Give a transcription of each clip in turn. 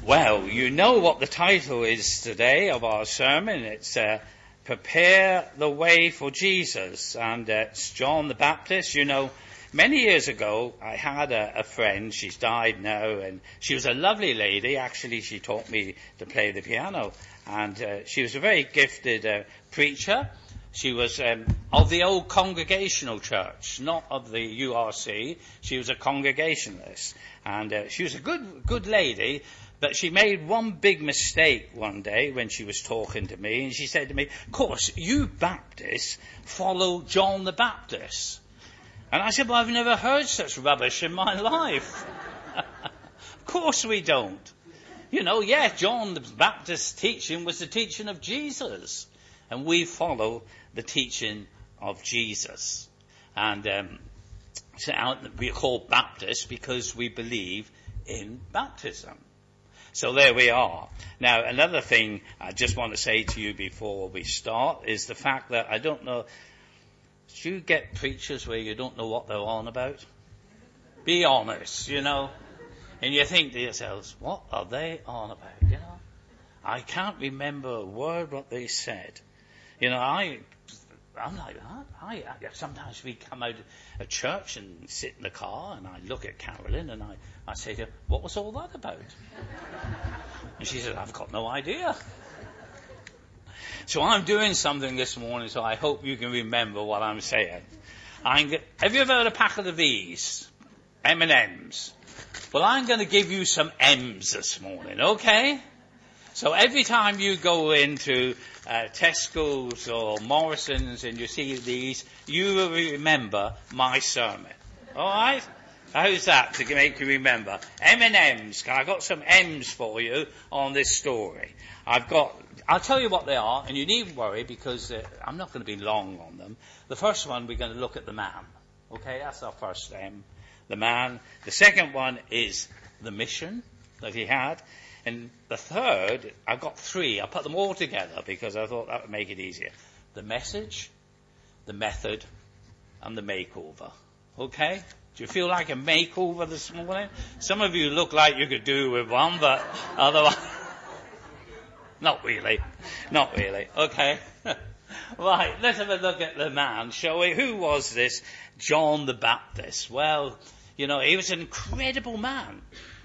Well, you know what the title is today of our sermon. It's Prepare the Way for Jesus. And it's John the Baptist. You know, many years ago, I had a friend. She's died now. And she was a lovely lady. Actually, she taught me to play the piano. And she was a very gifted preacher. She was of the old Congregational Church, not of the URC. She was a Congregationalist. And she was a good lady. But she made one big mistake one day when she was talking to me, and she said to me, "Of course, you Baptists follow John the Baptist." And I said, "Well, I've never heard such rubbish in my life." Of course we don't. You know, John the Baptist's teaching was the teaching of Jesus. And we follow the teaching of Jesus. And we're called Baptists because we believe in baptism. So there we are. Now, another thing I just want to say to you before we start is the fact that I don't know, do you get preachers where you don't know what they're on about? Be honest, you know. And you think to yourselves, what are they on about, you know? I can't remember a word what they said. You know, I'm like that. Sometimes we come out of church and sit in the car and I look at Carolyn and I say to her, "What was all that about?" And she said, "I've got no idea." So I'm doing something this morning, so I hope you can remember what I'm saying. Have you ever heard a packet of these? M&Ms. Well, I'm going to give you some M's this morning, okay? So every time you go into Tesco's or Morrison's and you see these, you will remember my sermon. All right? How's that to make you remember? M&M's. I've got some M's for you on this story. I'll tell you what they are, and you needn't worry because I'm not going to be long on them. The first one, we're going to look at the man. Okay, that's our first M, the man. The second one is the mission that he had. And the third, I've got three. I put them all together because I thought that would make it easier. The message, the method, and the makeover. Okay? Do you feel like a makeover this morning? Some of you look like you could do with one, but otherwise, not really. Not really. Okay? Right, let's have a look at the man, shall we? Who was this John the Baptist? Well, you know, he was an incredible man.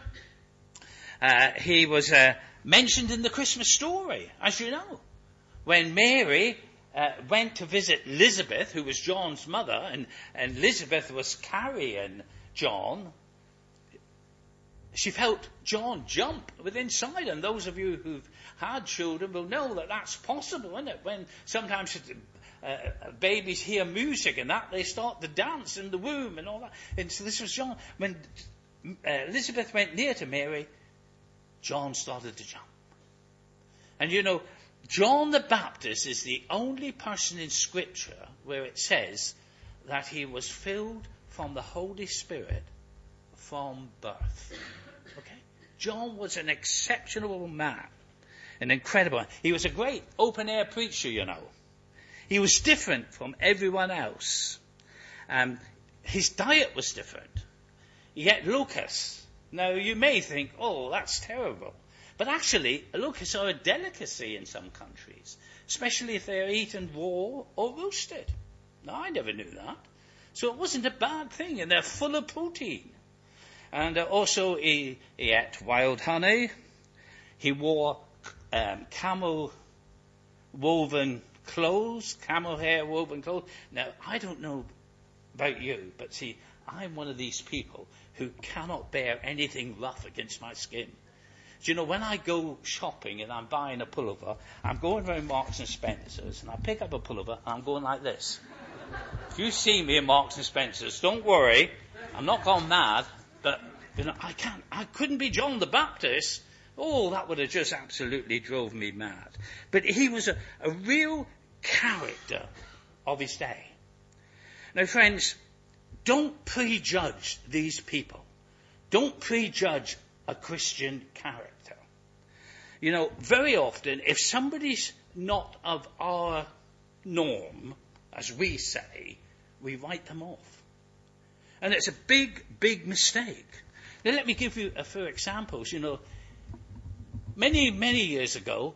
He was mentioned in the Christmas story, as you know. When Mary went to visit Elizabeth, who was John's mother, and Elizabeth was carrying John, she felt John jump within inside. And those of you who've had children will know that that's possible, isn't it? When sometimes babies hear music and that, they start to dance in the womb and all that. And so this was John. When Elizabeth went near to Mary, John started to jump. And you know, John the Baptist is the only person in Scripture where it says that he was filled from the Holy Spirit from birth. Okay? John was an exceptional man, an incredible man. He was a great open-air preacher, you know. He was different from everyone else. His diet was different. He ate locusts. Now, you may think, oh, that's terrible. But actually, locusts are a delicacy in some countries, especially if they're eaten raw or roasted. Now, I never knew that. So it wasn't a bad thing, and they're full of protein. And also, he ate wild honey. He wore camel hair woven clothes. Now, I don't know about you, but see, I'm one of these people who cannot bear anything rough against my skin. Do you know, when I go shopping and I'm buying a pullover, I'm going around Marks and Spencer's and I pick up a pullover and I'm going like this. If you see me in Marks and Spencer's, don't worry, I'm not gone mad, but you know, I couldn't be John the Baptist. Oh, that would have just absolutely drove me mad. But he was a real character of his day. Now, friends, don't prejudge these people. Don't prejudge a Christian character. You know, very often, if somebody's not of our norm, as we say, we write them off. And it's a big, big mistake. Now, let me give you a few examples. You know, Many, many years ago,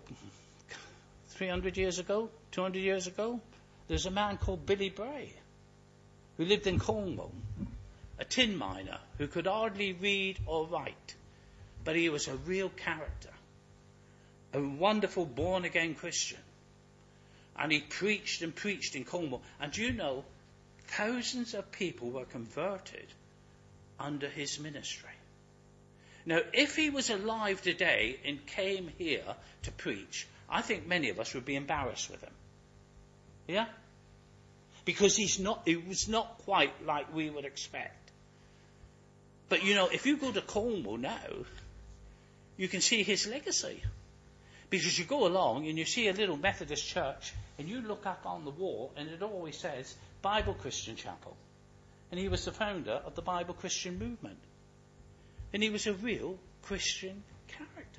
300 years ago, 200 years ago, there was a man called Billy Bray who lived in Cornwall, a tin miner who could hardly read or write, but he was a real character, a wonderful born-again Christian. And he preached and preached in Cornwall. And do you know, thousands of people were converted under his ministry. Now, if he was alive today and came here to preach, I think many of us would be embarrassed with him. Yeah? Because he was not quite like we would expect. But you know, if you go to Cornwall now, you can see his legacy. Because you go along and you see a little Methodist church and you look up on the wall and it always says Bible Christian Chapel. And he was the founder of the Bible Christian movement. And he was a real Christian character.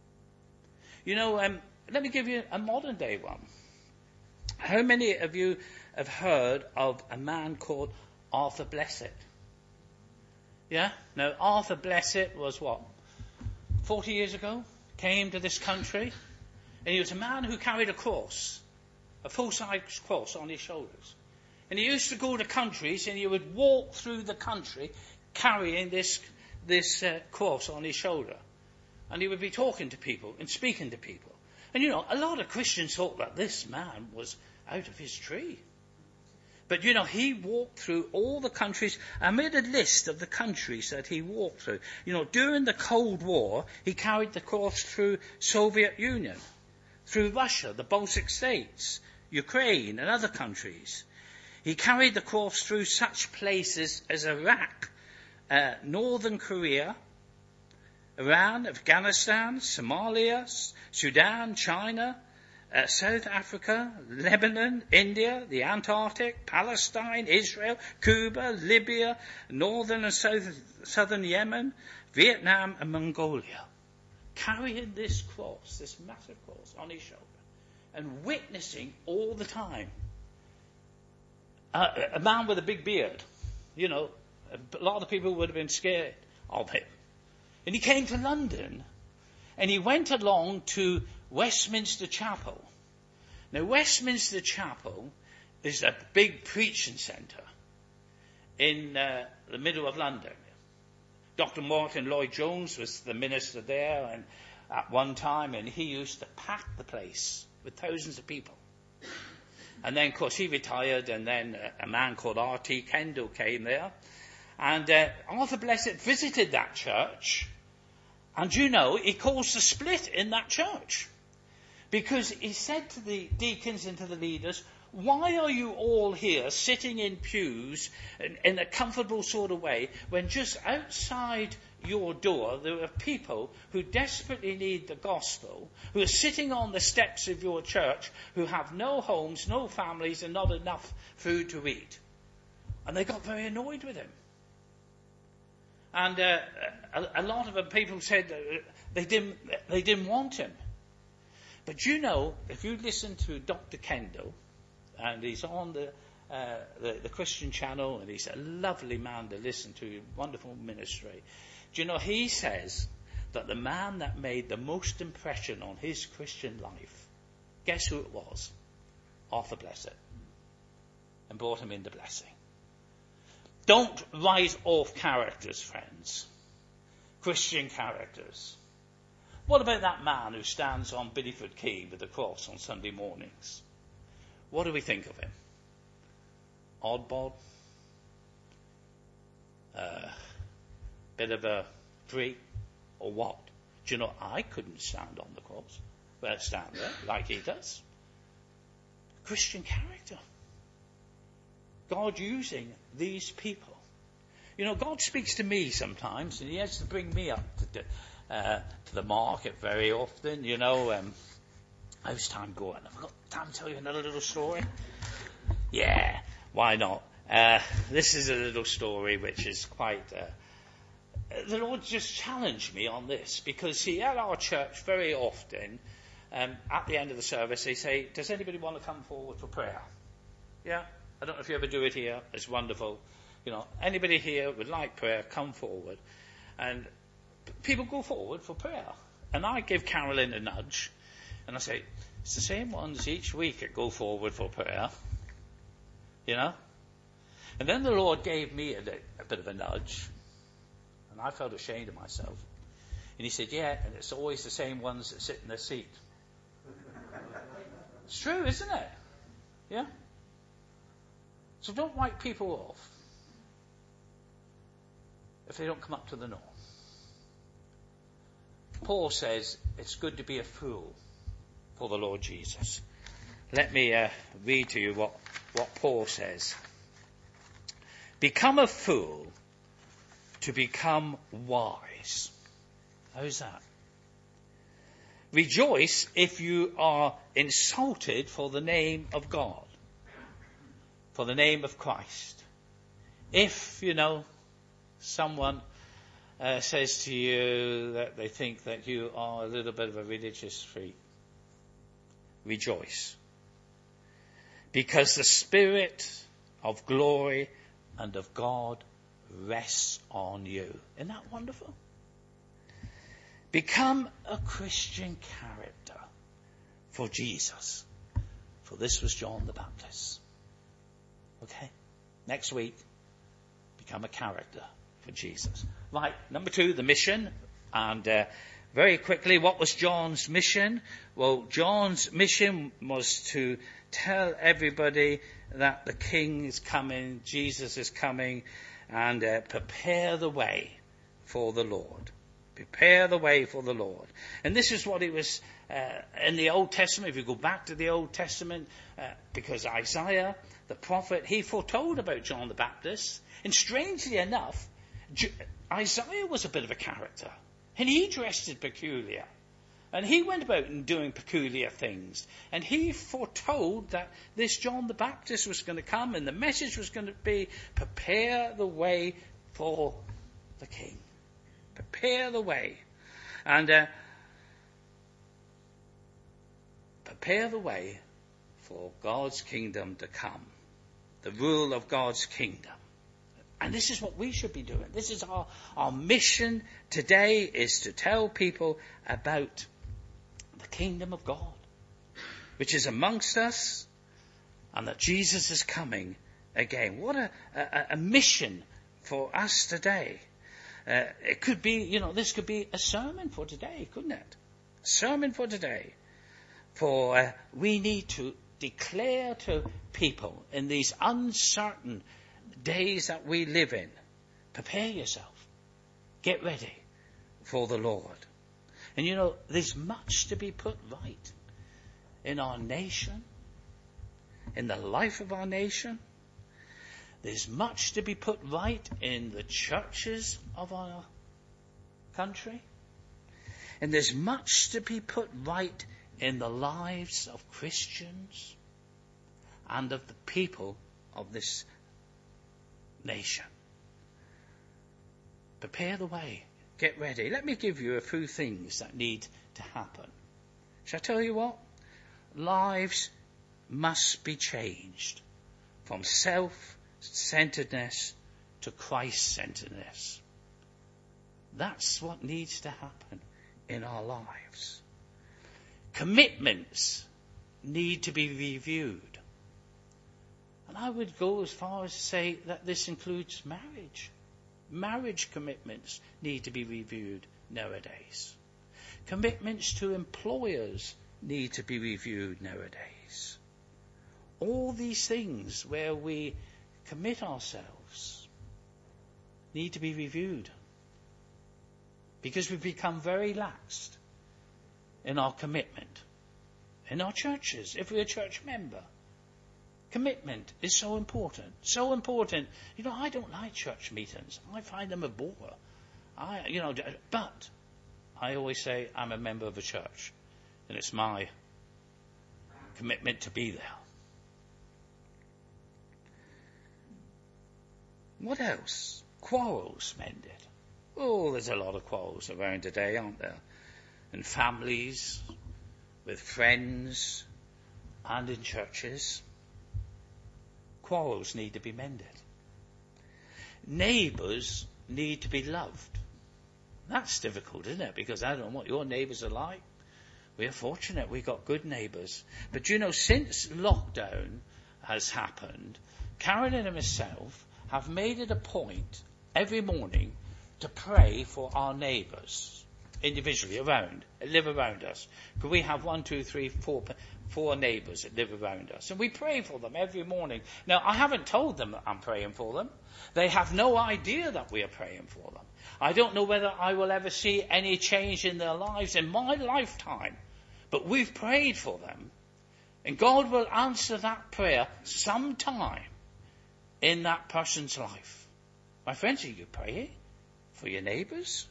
You know, let me give you a modern day one. How many of you have heard of a man called Arthur Blessitt? Yeah? Now, Arthur Blessitt was what? 40 years ago? Came to this country. And he was a man who carried a cross. A full-size cross on his shoulders. And he used to go to countries and he would walk through the country carrying this cross on his shoulder. And he would be talking to people and speaking to people. And you know, a lot of Christians thought that this man was out of his tree. But you know, he walked through all the countries. I made a list of the countries that he walked through. You know, during the Cold War, he carried the cross through Soviet Union, through Russia, the Baltic States, Ukraine and other countries. He carried the cross through such places as Iraq, Northern Korea, Iran, Afghanistan, Somalia, Sudan, China, South Africa, Lebanon, India, the Antarctic, Palestine, Israel, Cuba, Libya, northern and southern Yemen, Vietnam and Mongolia. Carrying this cross, this massive cross on his shoulder and witnessing all the time. A man with a big beard, you know, a lot of people would have been scared of him. And he came to London and he went along to Westminster Chapel. Now, Westminster Chapel is a big preaching centre in the middle of London. Dr. Martin Lloyd-Jones was the minister there and at one time, and he used to pack the place with thousands of people. And then, of course, he retired, and then a man called R.T. Kendall came there. And Arthur Blessitt visited that church. And you know, he caused a split in that church. Because he said to the deacons and to the leaders, why are you all here sitting in pews in a comfortable sort of way when just outside your door there are people who desperately need the gospel, who are sitting on the steps of your church, who have no homes, no families and not enough food to eat? And they got very annoyed with him. And a lot of the people said they didn't want him. But you know, if you listen to Dr. Kendall, and he's on the Christian channel, and he's a lovely man to listen to, wonderful ministry. Do you know, he says that the man that made the most impression on his Christian life, guess who it was? Arthur Blessitt. And brought him into blessing. Don't write off characters, friends. Christian characters. What about that man who stands on Bideford Quay with the cross on Sunday mornings? What do we think of him? Oddball? Bit of a freak? Or what? Do you know, I couldn't stand on the cross. Stand there like he does. Christian character. God using these people. You know, God speaks to me sometimes, and he has to bring me up to the market very often, you know. How's time going? Have I got time to tell you another little story? Yeah, why not? This is a little story which is quite... the Lord just challenged me on this, because see, at our church very often, at the end of the service, they say, does anybody want to come forward for prayer? Yeah? I don't know if you ever do it here. It's wonderful. You know, anybody here would like prayer, come forward. And people go forward for prayer. And I give Carolyn a nudge, and I say, it's the same ones each week that go forward for prayer. You know? And then the Lord gave me a bit of a nudge, and I felt ashamed of myself. And he said, yeah, and it's always the same ones that sit in their seat. It's true, isn't it? Yeah? So don't write people off if they don't come up to the norm. Paul says it's good to be a fool for the Lord Jesus. Let me read to you what Paul says. Become a fool to become wise. How's that? Rejoice if you are insulted for the name of God, for the name of Christ. If, someone says to you that they think that you are a little bit of a religious freak, rejoice. Because the Spirit of glory and of God rests on you. Isn't that wonderful? Become a Christian character for Jesus. For this was John the Baptist. Okay? Next week, become a character for Jesus. Right, number 2, the mission. And very quickly, what was John's mission? Well, John's mission was to tell everybody that the King is coming, Jesus is coming, and prepare the way for the Lord. Prepare the way for the Lord. And this is what it was in the Old Testament. If you go back to the Old Testament, because Isaiah, the prophet, he foretold about John the Baptist. And strangely enough, Isaiah was a bit of a character. And he dressed it peculiar. And he went about doing peculiar things. And he foretold that this John the Baptist was going to come, and the message was going to be, prepare the way for the King. Prepare the way. And prepare the way for God's kingdom to come. The rule of God's kingdom. And this is what we should be doing. This is our mission today, is to tell people about the kingdom of God, which is amongst us, and that Jesus is coming again. What a mission for us today. It could be, this could be a sermon for today, couldn't it? A sermon for today. For we need to declare to people in these uncertain days that we live in, prepare yourself. Get ready for the Lord. And there's much to be put right in our nation, in the life of our nation. There's much to be put right in the churches of our country. And there's much to be put right in the lives of Christians and of the people of this nation. Prepare the way. Get ready. Let me give you a few things that need to happen. Shall I tell you what? Lives must be changed from self-centeredness to Christ-centeredness. That's what needs to happen in our lives. Commitments need to be reviewed. And I would go as far as to say that this includes marriage. Marriage commitments need to be reviewed nowadays. Commitments to employers need to be reviewed nowadays. All these things where we commit ourselves need to be reviewed, because we've become very laxed in our commitment. In our churches, if we're a church member, commitment is so important. So important. I don't like church meetings. I find them a bore. But I always say I'm a member of a church, and it's my commitment to be there. What else? Quarrels mended. Oh, there's a lot of quarrels around today, aren't there? In families, with friends, and in churches. Quarrels need to be mended. Neighbours need to be loved. That's difficult, isn't it? Because I don't know what your neighbours are like. We're fortunate we've got good neighbours. But since lockdown has happened, Carolyn and myself have made it a point every morning to pray for our neighbours individually live around us. Because we have 4 neighbours that live around us. And we pray for them every morning. Now, I haven't told them that I'm praying for them. They have no idea that we are praying for them. I don't know whether I will ever see any change in their lives in my lifetime. But we've prayed for them. And God will answer that prayer sometime in that person's life. My friends, are you praying for your neighbours?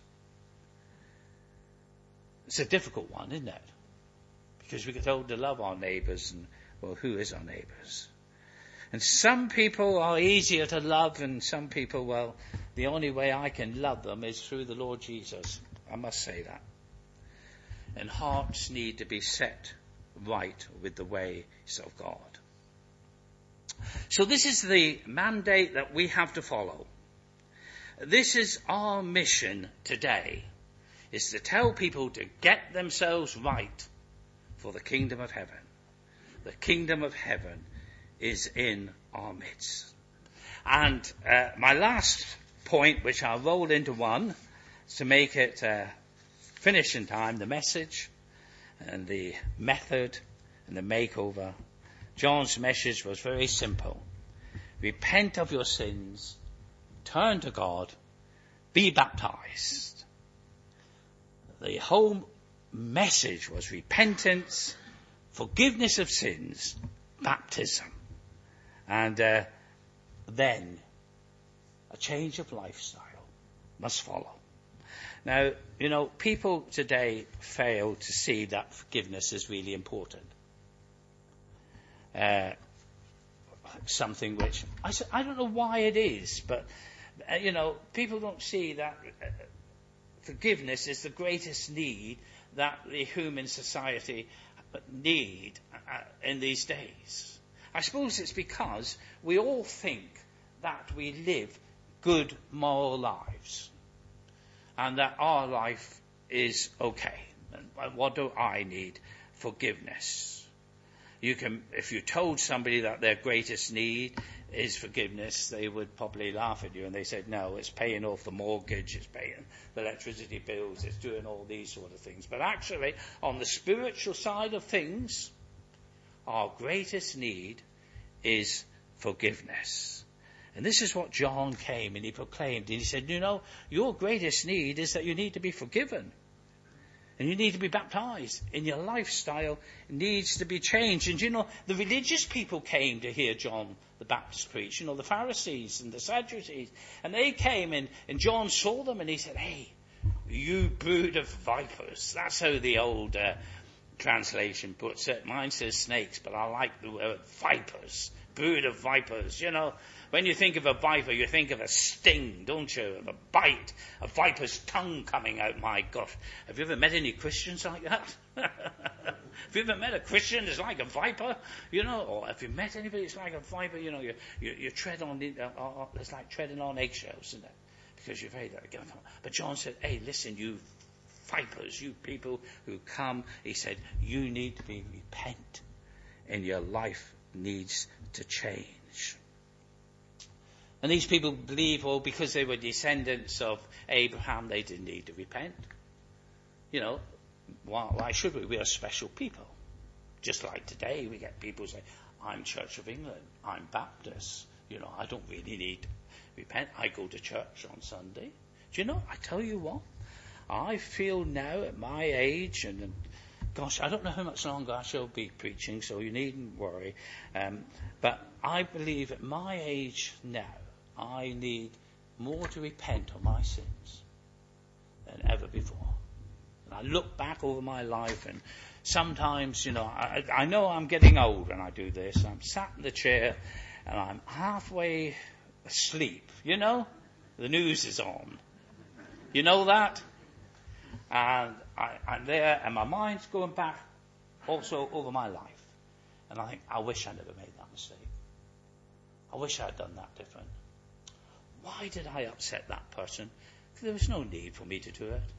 It's a difficult one, isn't it? Because we get told to love our neighbours, and, well, who is our neighbours? And some people are easier to love, and some people, well, the only way I can love them is through the Lord Jesus. I must say that. And hearts need to be set right with the ways of God. So this is the mandate that we have to follow. This is our mission today, is to tell people to get themselves right for the kingdom of heaven. The kingdom of heaven is in our midst. And my last point, which I'll roll into one, is to make it finish in time, the message and the method and the makeover. John's message was very simple. Repent of your sins, turn to God, be baptized. The whole message was repentance, forgiveness of sins, baptism, and then a change of lifestyle must follow. Now, people today fail to see that forgiveness is really important. Something which, I don't know why it is, but, people don't see that forgiveness is the greatest need that the human society need in these days. I suppose it's because we all think that we live good moral lives and that our life is okay. And what do I need? Forgiveness. If you told somebody that their greatest need is forgiveness, they would probably laugh at you, and they said, no, it's paying off the mortgage, it's paying the electricity bills, it's doing all these sort of things. But actually, on the spiritual side of things, our greatest need is forgiveness. And this is what John came and he proclaimed. And he said, your greatest need is that you need to be forgiven. And you need to be baptized. And your lifestyle needs to be changed. And the religious people came to hear John the Baptist preach. The Pharisees and the Sadducees. And they came and John saw them and he said, hey, you brood of vipers. That's how the old translation puts it. Mine says snakes, but I like the word vipers. Brood of vipers. When you think of a viper, you think of a sting, don't you? Of a bite, a viper's tongue coming out. My gosh. Have you ever met any Christians like that? Have you ever met a Christian that's like a viper? Or have you met anybody that's like a viper? You tread on, it's like treading on eggshells, isn't it? Because you're afraid that. But John said, hey, listen, you vipers, you people who come, he said, you need to repent and your life needs to change. And these people believe, because they were descendants of Abraham, they didn't need to repent. Why should we? We are special people. Just like today, we get people say, I'm Church of England, I'm Baptist. I don't really need to repent. I go to church on Sunday. Do I tell you what? I feel now at my age, and gosh, I don't know how much longer I shall be preaching, so you needn't worry. But I believe at my age now, I need more to repent of my sins than ever before. And I look back over my life, and sometimes, I know I'm getting old when I do this. I'm sat in the chair, and I'm halfway asleep. The news is on. You know that? And I'm there, and my mind's going back also over my life. And I think, I wish I never made that mistake. I wish I'd done that different. Why did I upset that person? There was no need for me to do it.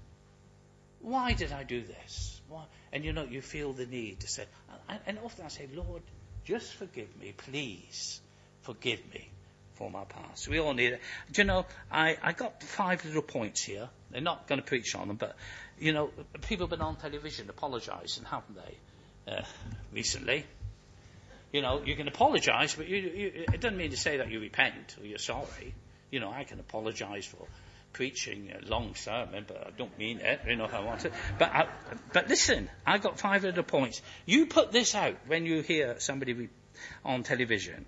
Why did I do this? Why? And you feel the need to say, and often I say, Lord, just forgive me, please forgive me for my past. We all need it. Do you know, I got 5 little points here. They're not going to preach on them, but, people have been on television apologising, haven't they, recently? You can apologise, but it doesn't mean to say that you repent or you're sorry. I can apologise for preaching a long sermon, but I don't mean it, if I want to. But listen, I got 5 little points. You put this out when you hear somebody on television.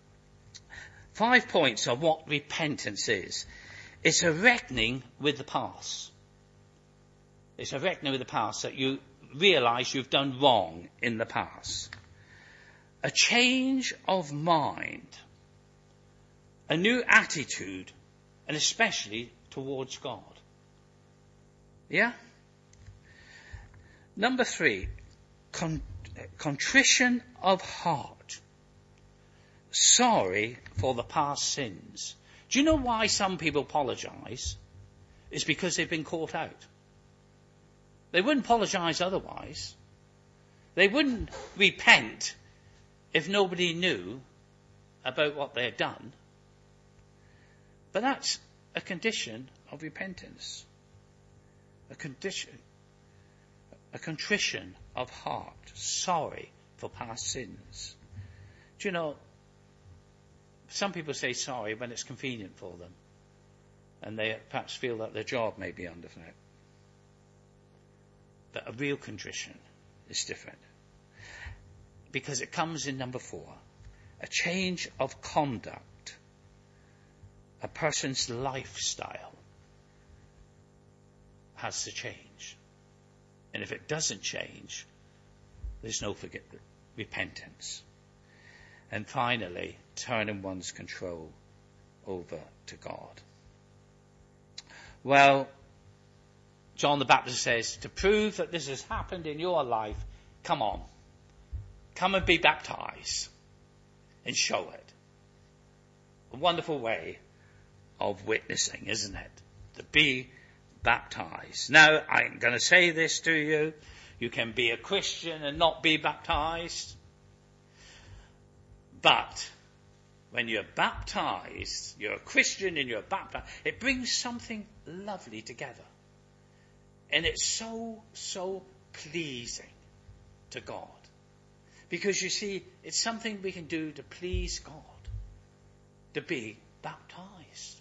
5 points of what repentance is. It's a reckoning with the past. It's a reckoning with the past, that you realise you've done wrong in the past. A change of mind. A new attitude, and especially towards God. Yeah? Number 3, contrition of heart. Sorry for the past sins. Do you know why some people apologise? It's because they've been caught out. They wouldn't apologise otherwise. They wouldn't repent if nobody knew about what they had done. But that's a condition of repentance. A contrition of heart. Sorry for past sins. Do you know, some people say sorry when it's convenient for them, and they perhaps feel that their job may be under threat. But a real contrition is different. Because it comes in number 4. A change of conduct. A person's lifestyle has to change. And if it doesn't change, there's no repentance. And finally, turning one's control over to God. Well, John the Baptist says, to prove that this has happened in your life, come on. Come and be baptized and show it. A wonderful way of witnessing, isn't it? To be baptized. Now, I'm going to say this to you. You can be a Christian and not be baptized. But when you're baptized, you're a Christian and you're baptized, it brings something lovely together. And it's so, so pleasing to God. Because you see, it's something we can do to please God. To be baptized.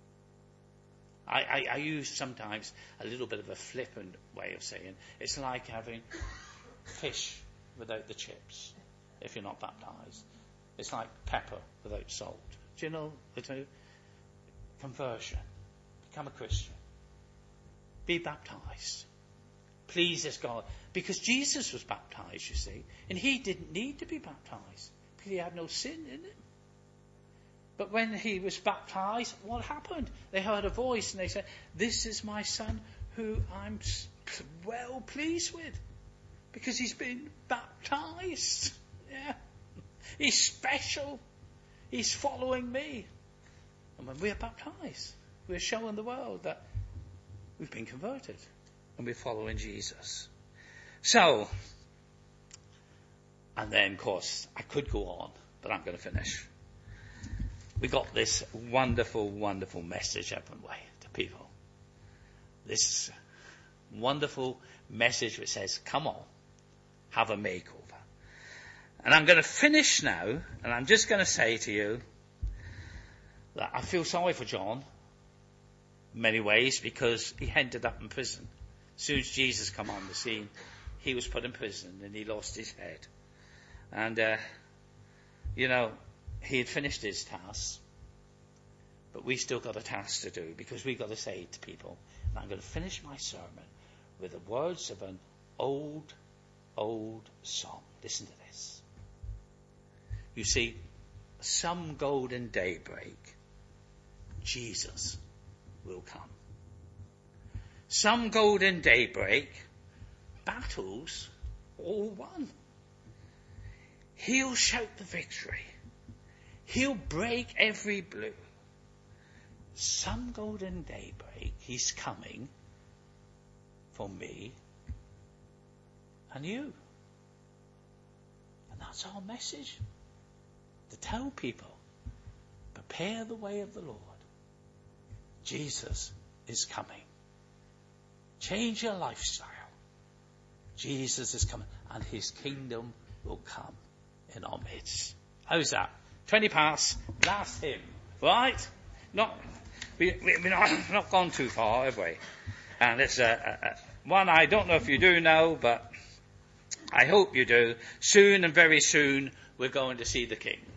I use sometimes a little bit of a flippant way of saying it's like having fish without the chips if you're not baptized. It's like pepper without salt. Do you know the two? Conversion. Become a Christian. Be baptized. Pleases God. Because Jesus was baptized, you see, and he didn't need to be baptized because he had no sin in him. But when he was baptized, what happened? They heard a voice and they said, this is my son who I'm well pleased with. Because he's been baptized. Yeah. He's special. He's following me. And when we're baptized, we're showing the world that we've been converted. And we're following Jesus. So, and then of course, I could go on, but I'm going to finish. We got this wonderful, wonderful message, haven't we, to people. This wonderful message which says, come on, have a makeover. And I'm going to finish now, and I'm just going to say to you that I feel sorry for John in many ways because he ended up in prison. As soon as Jesus came on the scene, he was put in prison and he lost his head. And, he had finished his task, but we still got a task to do because we've got to say to people, and I'm going to finish my sermon with the words of an old song. Listen to this. You see, some golden daybreak, Jesus will come. Some golden daybreak, battles all won. He'll shout the victory. He'll break every blue. Some golden daybreak, he's coming for me and you. And that's our message. To tell people, prepare the way of the Lord. Jesus is coming. Change your lifestyle. Jesus is coming, and his kingdom will come in our midst. How's that? 20 past, last hymn, right? We've not gone too far, have we? And it's one I don't know if you do know, but I hope you do. Soon and very soon we're going to see the King.